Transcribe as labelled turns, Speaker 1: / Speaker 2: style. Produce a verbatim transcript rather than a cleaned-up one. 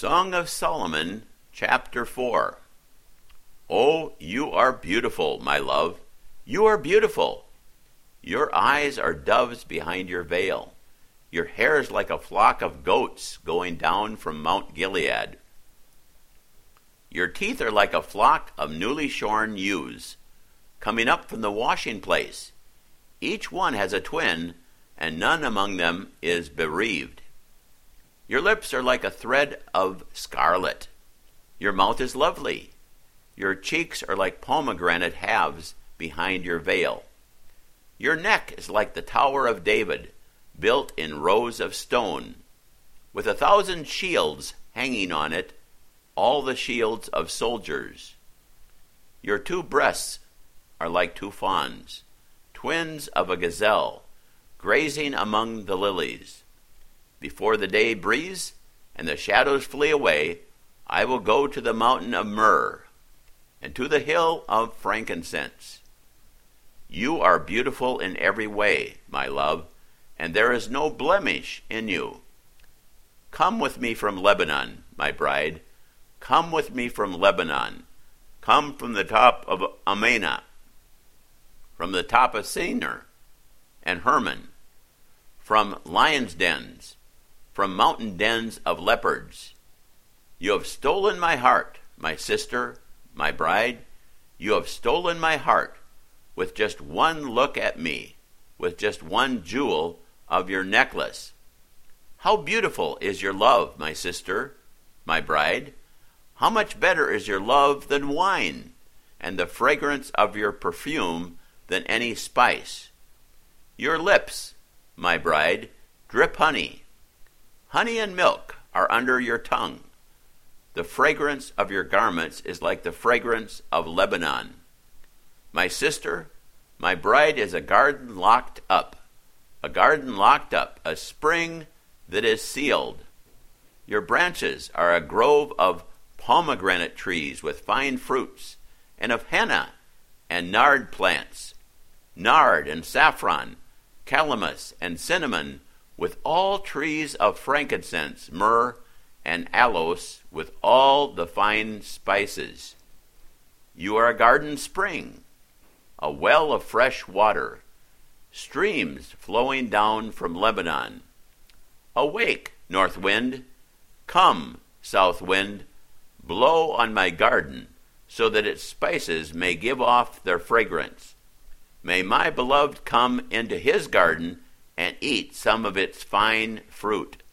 Speaker 1: Song of Solomon, chapter four. Oh, you are beautiful, my love. You are beautiful. Your eyes are doves behind your veil. Your hair is like a flock of goats going down from Mount Gilead. Your teeth are like a flock of newly shorn ewes, coming up from the washing place. Each one has a twin, and none among them is bereaved. Your lips are like a thread of scarlet. Your mouth is lovely. Your cheeks are like pomegranate halves behind your veil. Your neck is like the Tower of David, built in rows of stone, with a thousand shields hanging on it, all the shields of soldiers. Your two breasts are like two fawns, twins of a gazelle, grazing among the lilies. Before the day breeze and the shadows flee away, I will go to the mountain of myrrh and to the hill of frankincense. You are beautiful in every way, my love, and there is no blemish in you. Come with me from Lebanon, my bride. Come with me from Lebanon. Come from the top of Amana, from the top of Sinir and Hermon, from lions' dens, from mountain dens of leopards. You have stolen my heart, my sister, my bride. You have stolen my heart with just one look at me, with just one jewel of your necklace. How beautiful is your love, my sister, my bride. How much better is your love than wine, and the fragrance of your perfume than any spice. Your lips, my bride, drip honey. Honey and milk are under your tongue. The fragrance of your garments is like the fragrance of Lebanon. My sister, my bride is a garden locked up, a garden locked up, a spring that is sealed. Your branches are a grove of pomegranate trees with fine fruits, and of henna and nard plants, nard and saffron, calamus and cinnamon, with all trees of frankincense, myrrh, and aloes, with all the fine spices. You are a garden spring, a well of fresh water, streams flowing down from Lebanon. Awake, north wind! Come, south wind! Blow on my garden, so that its spices may give off their fragrance. May my beloved come into his garden and eat some of its fine fruit.